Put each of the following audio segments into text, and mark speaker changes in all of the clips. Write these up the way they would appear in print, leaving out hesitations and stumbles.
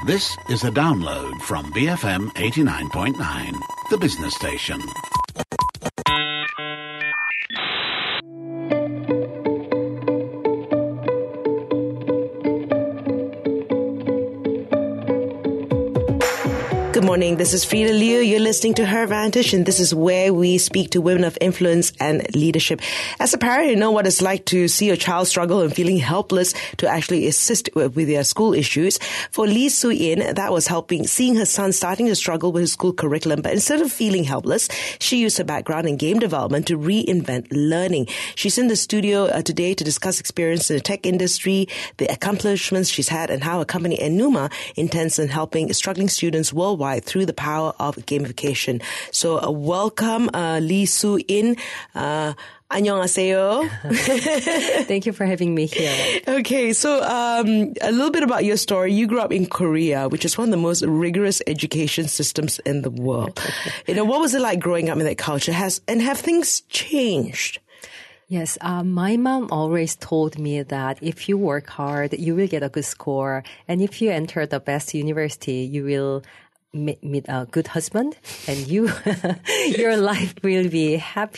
Speaker 1: This is a download from BFM 89.9, the business station.
Speaker 2: Good morning, this is Frida Liu. You're listening to Her Vantage, and this is where we speak to women of influence and leadership. As a parent, you know what it's like to see your child struggle and feeling helpless to actually assist with their school issues. For Lee Soo-in, that was seeing her son starting to struggle with his school curriculum, but instead of feeling helpless, she used her background in game development to reinvent learning. She's in the studio today to discuss experience in the tech industry, the accomplishments she's had, and how her company Enuma intends on helping struggling students worldwide through the power of gamification. So welcome, Lee Soo-in. Annyeonghaseyo.
Speaker 3: Thank you for having me here.
Speaker 2: Okay, so a little bit about your story. You grew up in Korea, which is one of the most rigorous education systems in the world. What was it like growing up in that culture? Have things changed?
Speaker 3: Yes, my mom always told me that if you work hard, you will get a good score. And if you enter the best university, you will meet a good husband, and your life will be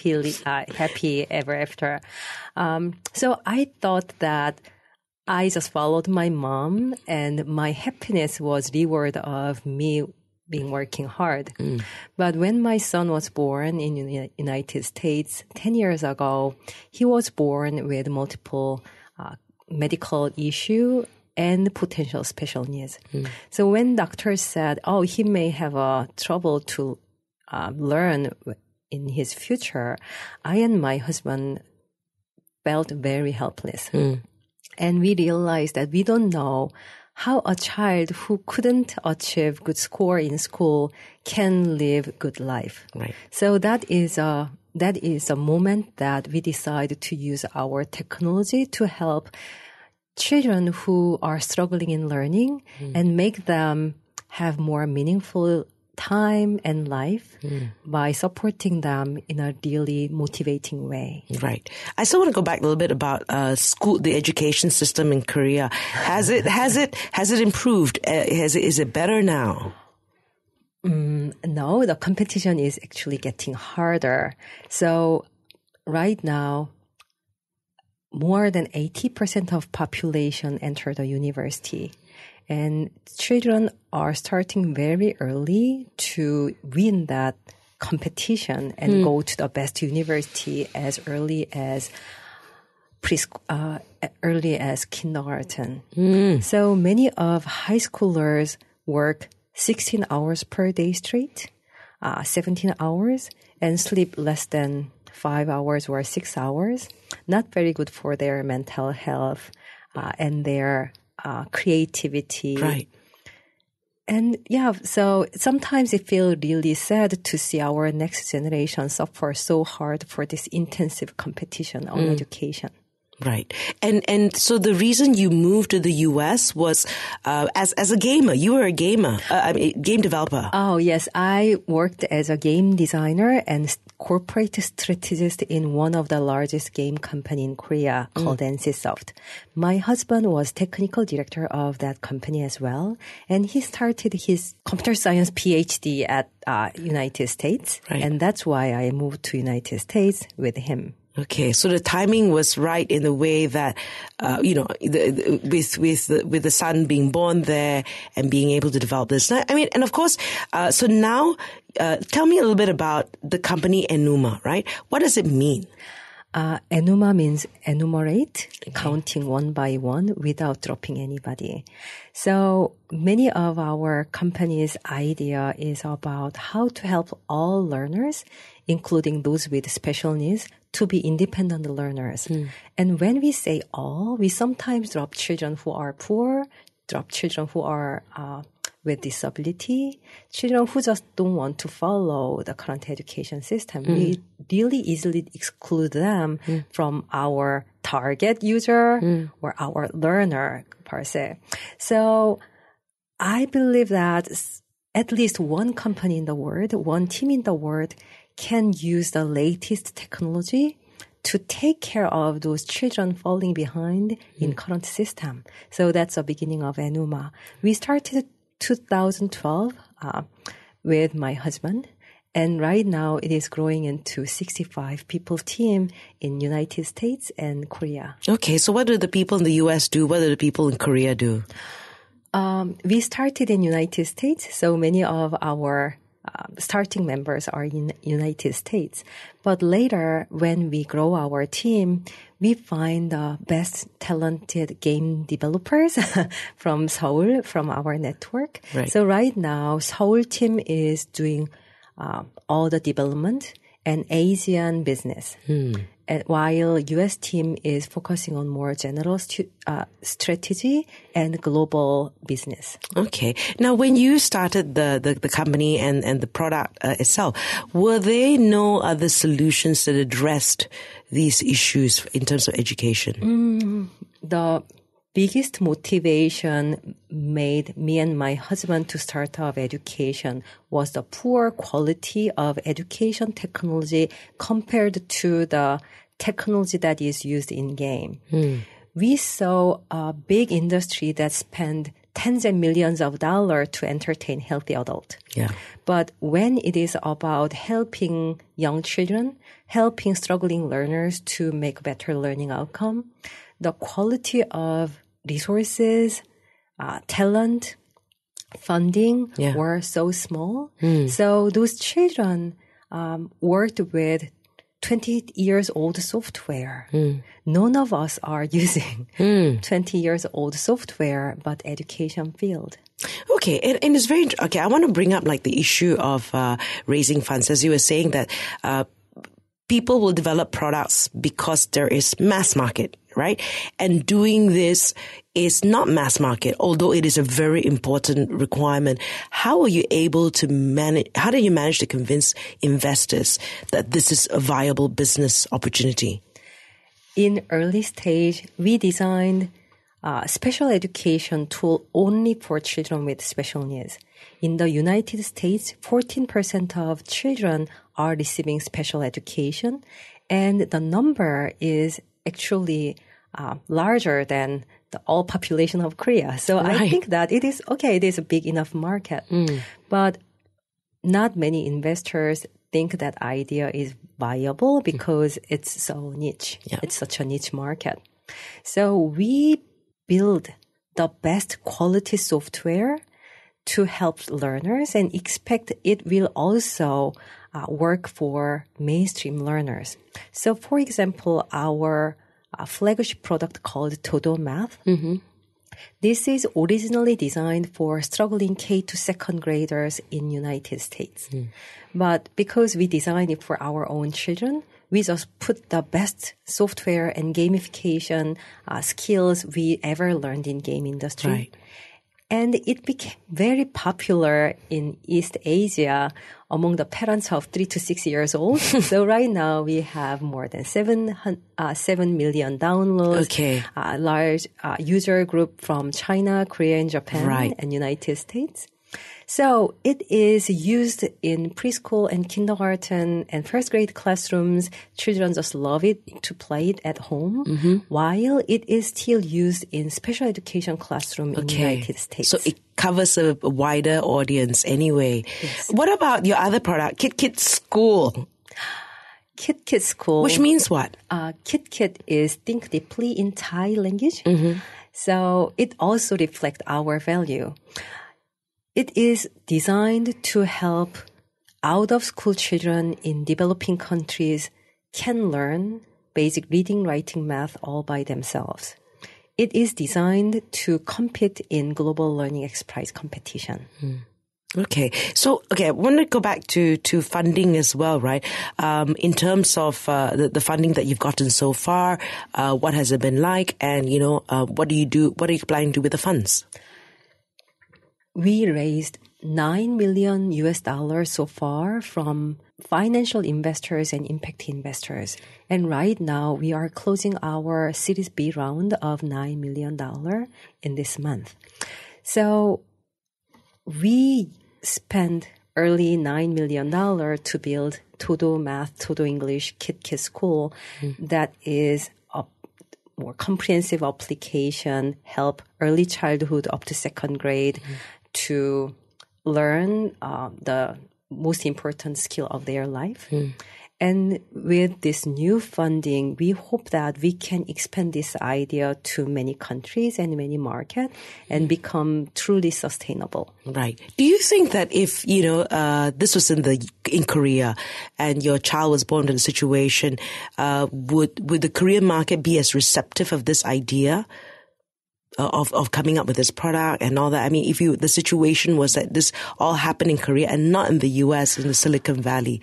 Speaker 3: happy ever after. So I thought that I just followed my mom, and my happiness was reward of me being working hard. But when my son was born in the United States 10 years ago, he was born with multiple medical issue and potential special needs. So when doctors said, he may have trouble to learn in his future, I and my husband felt very helpless. And we realized that we don't know how a child who couldn't achieve good score in school can live good life.
Speaker 2: Right.
Speaker 3: So that is a moment that we decided to use our technology to help children who are struggling in learning and make them have more meaningful time and life by supporting them in a really motivating way.
Speaker 2: Right. I still want to go back a little bit about school, the education system in Korea. Has it improved? Is it better now?
Speaker 3: No, the competition is actually getting harder. So right now, more than 80% of population enter the university. And children are starting very early to win that competition and go to the best university as early as kindergarten. So many of high schoolers work 16 hours per day straight, 17 hours, and sleep less than 5 hours or 6 hours. Not very good for their mental health and their creativity.
Speaker 2: Right.
Speaker 3: And so sometimes it feels really sad to see our next generation suffer so hard for this intensive competition on education.
Speaker 2: Right. And so the reason you moved to the U.S. was as a gamer. You were a gamer, game developer.
Speaker 3: Oh, yes. I worked as a game designer and corporate strategist in one of the largest game company in Korea called NCSoft. My husband was technical director of that company as well. And he started his computer science PhD at United States. Right. And that's why I moved to United States with him.
Speaker 2: Okay, so the timing was right in the way that, with the son being born there and being able to develop this. And of course, so now, tell me a little bit about the company Enuma, right? What does it mean?
Speaker 3: Enuma means enumerate, counting one by one without dropping anybody. So many of our company's idea is about how to help all learners, including those with special needs, to be independent learners. And when we say all, we sometimes drop children who are poor, drop children who are with disability, children who just don't want to follow the current education system. We really easily exclude them from our target user or our learner per se. So I believe that at least one company in the world, one team in the world can use the latest technology to take care of those children falling behind in current system. So that's the beginning of Enuma. We started 2012 with my husband. And right now it is growing into 65 people team in United States and Korea.
Speaker 2: Okay, so what do the people in the US do? What do the people in Korea do?
Speaker 3: We started in United States, so many of our starting members are in United States. But later, when we grow our team, we find the best talented game developers from Seoul, from our network.
Speaker 2: Right.
Speaker 3: So right now, Seoul team is doing all the development and Asian business. While U.S. team is focusing on more general strategy and global business.
Speaker 2: Okay. Now, when you started the company and the product itself, were there no other solutions that addressed these issues in terms of education?
Speaker 3: The biggest motivation made me and my husband to start up education was the poor quality of education technology compared to the technology that is used in game. We saw a big industry that spent tens of millions of dollars to entertain healthy adults.
Speaker 2: Yeah.
Speaker 3: But when it is about helping young children, helping struggling learners to make better learning outcome, the quality of resources, talent, funding were so small. So those children worked with 20 years old software. None of us are using 20 years old software, but education field.
Speaker 2: Okay, and it's very okay. I want to bring up like the issue of raising funds, as you were saying that people will develop products because there is mass market, right? And doing this is not mass market, although it is a very important requirement. How are you able to manage, how do you manage to convince investors that this is a viable business opportunity?
Speaker 3: In early stage, we designed a special education tool only for children with special needs. In the United States, 14% of children are receiving special education, and the number is actually larger than the all population of Korea. So
Speaker 2: Right.
Speaker 3: I think that it is okay. It is a big enough market, but not many investors think that idea is viable because it's so niche.
Speaker 2: Yeah.
Speaker 3: It's such a niche market. So we build the best quality software to help learners and expect it will also work for mainstream learners. So for example, our flagship product called Todo Math. This is originally designed for struggling K to second graders in United States. But because we designed it for our own children, we just put the best software and gamification skills we ever learned in game industry.
Speaker 2: Right.
Speaker 3: And it became very popular in East Asia among the parents of 3 to 6 years old. So right now we have more than 7 million downloads.
Speaker 2: Okay.
Speaker 3: Large user group from China, Korea, and Japan,
Speaker 2: Right.
Speaker 3: and United States. So it is used in preschool and kindergarten and first grade classrooms. Children just love it to play it at home, while it is still used in special education classroom in United States.
Speaker 2: So it covers a wider audience anyway.
Speaker 3: Yes.
Speaker 2: What about your other product, KitKit School?
Speaker 3: KitKit School.
Speaker 2: Which means what?
Speaker 3: KitKit is think deeply in Thai language. So it also reflects our value. It is designed to help out-of-school children in developing countries can learn basic reading, writing, math all by themselves. It is designed to compete in global learning X Prize competition.
Speaker 2: Okay. So, I want to go back to funding as well, right? In terms of the funding that you've gotten so far, what has it been like? And, what do you do? What are you planning to do with the funds?
Speaker 3: We raised $9 million so far from financial investors and impact investors. And right now we are closing our Series B round of $9 million in this month. So we spent early $9 million to build Todo Math, Todo English, KitKit School that is a more comprehensive application, help early childhood up to second grade to learn the most important skill of their life. And with this new funding, we hope that we can expand this idea to many countries and many markets and become truly sustainable.
Speaker 2: Right. Do you think that if, this was in Korea and your child was born in a situation, would the Korean market be as receptive of this idea? Of coming up with this product and all that? I mean, the situation was that this all happened in Korea and not in the US, in the Silicon Valley.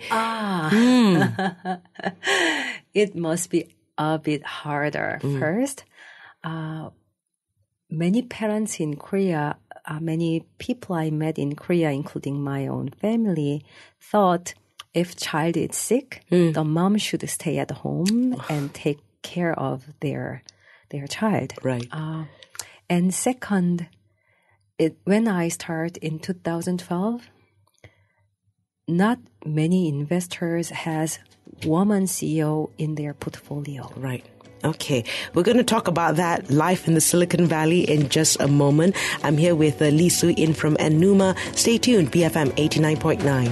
Speaker 3: It must be a bit harder. First, many parents in Korea, many people I met in Korea, including my own family, thought if child is sick, the mom should stay at home and take care of their child.
Speaker 2: Right.
Speaker 3: And second, when I started in 2012, not many investors has woman CEO in their portfolio.
Speaker 2: Right. Okay. We're going to talk about that life in the Silicon Valley in just a moment. I'm here with Lee Soo-in from Enuma. Stay tuned, BFM 89.9.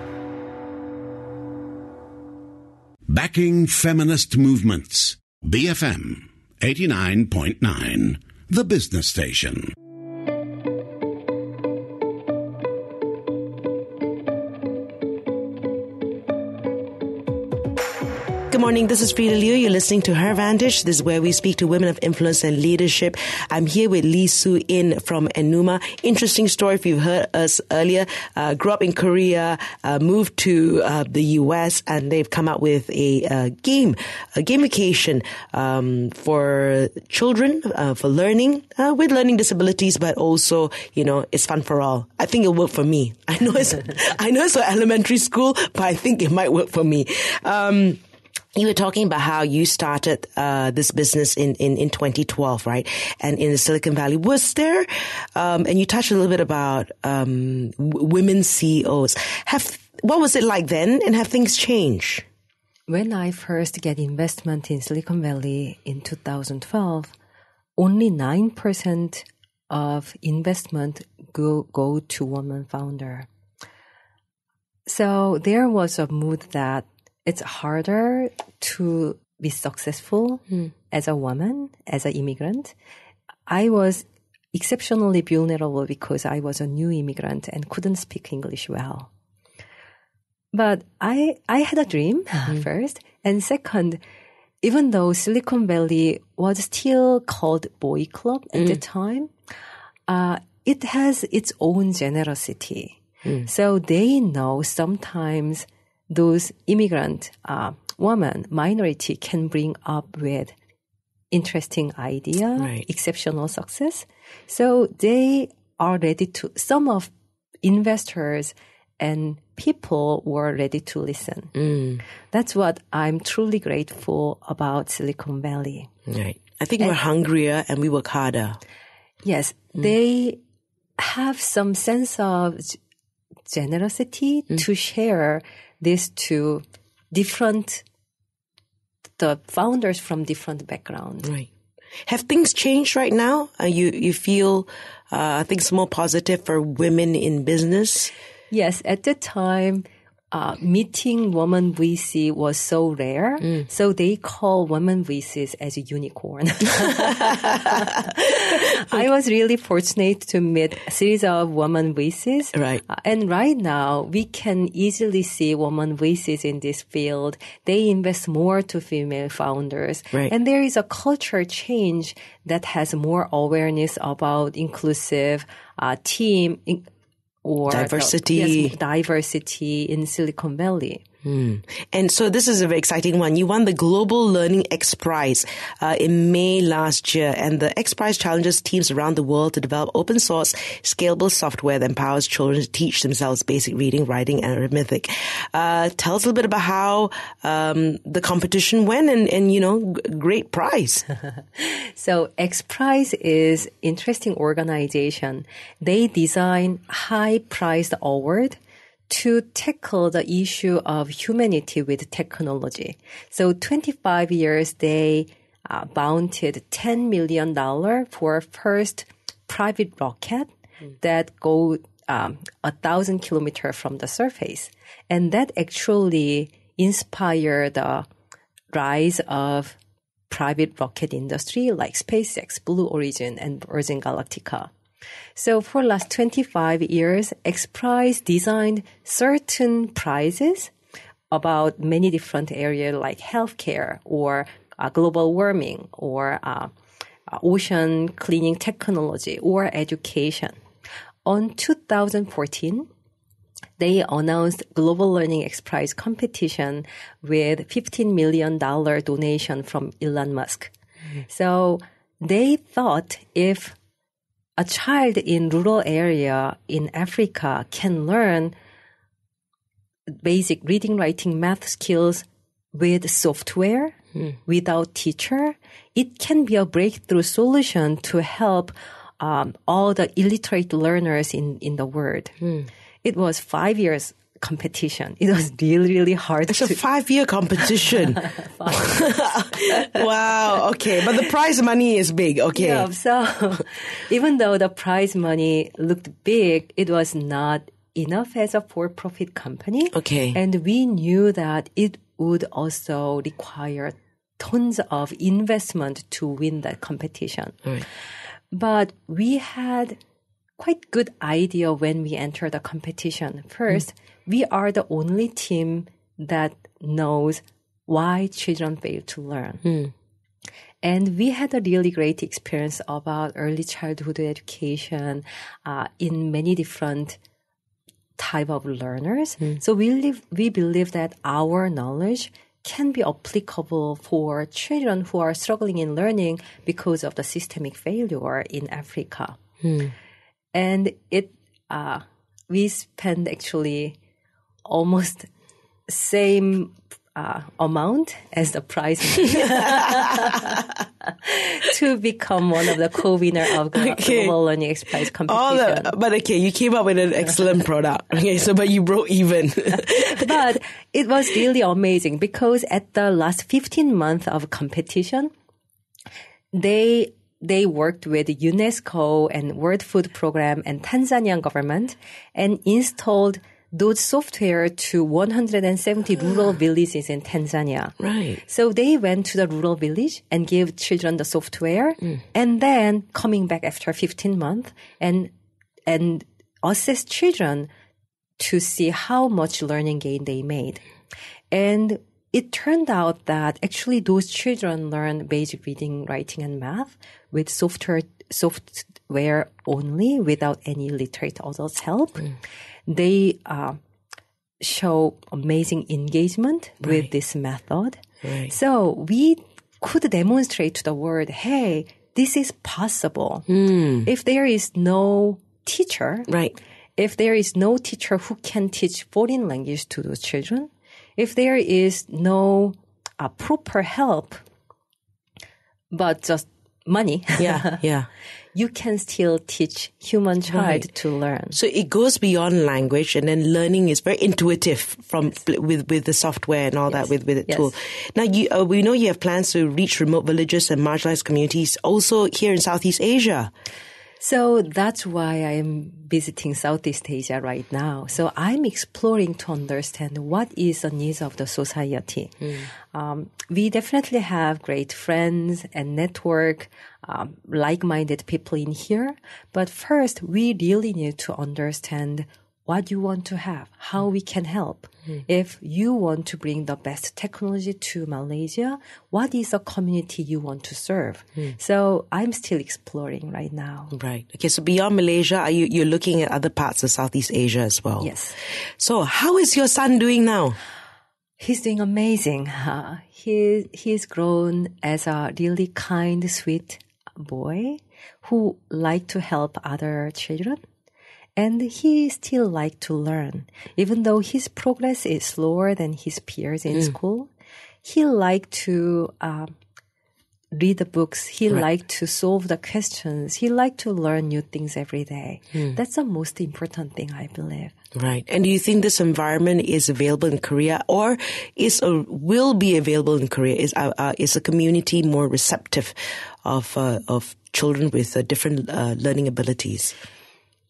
Speaker 1: Backing feminist movements. BFM 89.9. The business station.
Speaker 2: Good morning. This is Frida Liu. You're listening to Her Vantage. This is where we speak to women of influence and leadership. I'm here with Lee Soo-in from Enuma. Interesting story if you've heard us earlier. Grew up in Korea, moved to the US, and they've come out with a gamification for children, for learning, with learning disabilities, but also, it's fun for all. I think it'll work for me. I know it's for elementary school, but I think it might work for me. You were talking about how you started this business in 2012, right? And in the Silicon Valley. Was there, and you touched a little bit about women CEOs. What was it like then, and have things changed?
Speaker 3: When I first get investment in Silicon Valley in 2012, only 9% of investment go to woman founder. So there was a mood that it's harder to be successful as a woman, as an immigrant. I was exceptionally vulnerable because I was a new immigrant and couldn't speak English well. But I had a dream first. And second, even though Silicon Valley was still called boy club at the time, it has its own generosity. So they know sometimes those immigrant women, minority, can bring up with interesting idea,
Speaker 2: right,
Speaker 3: exceptional success. So they are ready to, some of investors and people were ready to listen. That's what I'm truly grateful about Silicon Valley.
Speaker 2: Right. I think we're hungrier and we work harder.
Speaker 3: Yes. They have some sense of generosity to share this to the founders from different backgrounds.
Speaker 2: Right. Have things changed right now? You feel things more positive for women in business?
Speaker 3: Yes. At the time, meeting woman VC was so rare. So they call women VCs as a unicorn. I was really fortunate to meet a series of women VCs.
Speaker 2: Right.
Speaker 3: And right now, we can easily see women VCs in this field. They invest more to female founders.
Speaker 2: Right.
Speaker 3: And there is a culture change that has more awareness about inclusive team or
Speaker 2: diversity.
Speaker 3: Diversity in Silicon Valley.
Speaker 2: And so this is a very exciting one. You won the Global Learning X Prize in May last year, and the X Prize challenges teams around the world to develop open source, scalable software that empowers children to teach themselves basic reading, writing, and arithmetic. Tell us a little bit about how the competition went, and great prize.
Speaker 3: So X Prize is interesting organization. They design high-priced award to tackle the issue of humanity with technology. So 25 years, they bounted $10 million for first private rocket. that go 1,000 kilometers from the surface. And that actually inspired the rise of private rocket industry like SpaceX, Blue Origin, and Virgin Galactica. So for last 25 years, XPRIZE designed certain prizes about many different areas like healthcare or global warming or ocean cleaning technology or education. On 2014, they announced Global Learning XPRIZE competition with $15 million donation from Elon Musk. So they thought if a child in rural area in Africa can learn basic reading, writing, math skills with software, without teacher, it can be a breakthrough solution to help all the illiterate learners in the world. It was 5 years competition. It was really, really hard.
Speaker 2: It's a 5-year competition. Wow. Okay. But the prize money is big. Okay.
Speaker 3: Yeah, so even though the prize money looked big, it was not enough as a for-profit company.
Speaker 2: Okay.
Speaker 3: And we knew that it would also require tons of investment to win that competition.
Speaker 2: Right.
Speaker 3: But we had quite good idea when we entered the competition. First, we are the only team that knows why children fail to learn. And we had a really great experience about early childhood education in many different type of learners. So we believe that our knowledge can be applicable for children who are struggling in learning because of the systemic failure in Africa. And we spend actually almost same amount as the prize to become one of the co-winner of the Global Learning XPRIZE competition.
Speaker 2: But okay, you came up with an excellent product. Okay, but you broke even.
Speaker 3: But it was really amazing because at the last 15 months of competition, they worked with UNESCO and World Food Program and Tanzanian government and installed those software to 170 rural villages in Tanzania.
Speaker 2: Right.
Speaker 3: So they went to the rural village and gave children the software and then coming back after 15 months and assess children to see how much learning gain they made. And it turned out that actually those children learn basic reading, writing, and math with software only without any literate adults' help. They show amazing engagement with this method.
Speaker 2: Right.
Speaker 3: So we could demonstrate to the world, hey, this is possible. If there is no teacher, if there is no teacher who can teach foreign language to those children, if there is no proper help, but just money, you can still teach human child to learn.
Speaker 2: So it goes beyond language, and then learning is very intuitive with the software and all that with the tool. Now we know you have plans to reach remote villages and marginalized communities also here in Southeast Asia.
Speaker 3: So that's why I'm visiting Southeast Asia right now. So I'm exploring to understand what is the needs of the society. We definitely have great friends and network, like-minded people in here. But first, we really need to understand what you want to have, how we can help. If you want to bring the best technology to Malaysia, what is the community you want to serve? So I'm still exploring right now.
Speaker 2: Right. Okay. So beyond Malaysia, you're looking at other parts of Southeast Asia as well?
Speaker 3: Yes.
Speaker 2: So how is your son doing now?
Speaker 3: He's doing amazing. He's grown as a really kind, sweet boy who likes to help other children. And he still likes to learn. Even though his progress is slower than his peers in school, he likes to read the books. He likes to solve the questions. He likes to learn new things every day. That's the most important thing, I believe.
Speaker 2: Right. And do you think this environment is available in Korea or will be available in Korea? Is a community more receptive of children with different learning abilities?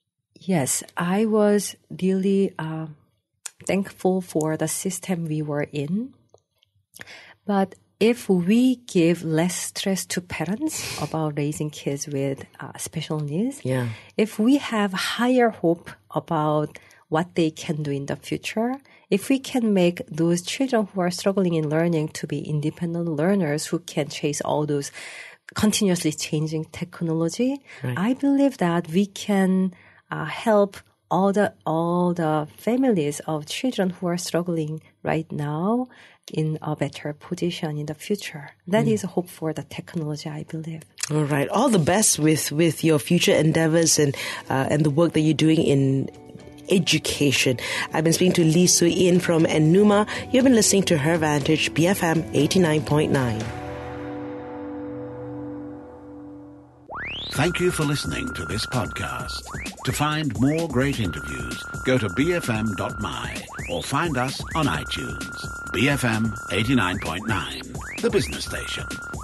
Speaker 3: Yes, I was really thankful for the system we were in. But if we give less stress to parents about raising kids with special needs, if we have higher hope about what they can do in the future, if we can make those children who are struggling in learning to be independent learners who can chase all those continuously changing technology, I believe that we can help all the families of children who are struggling right now in a better position in the future. That is a hope for the technology, I believe.
Speaker 2: All right. All the best with your future endeavors and the work that you're doing in education. I've been speaking to Lee Soo-in from Enuma. You've been listening to Her Vantage, BFM 89.9.
Speaker 1: Thank you for listening to this podcast. To find more great interviews, go to bfm.my or find us on iTunes. BFM 89.9, the business station.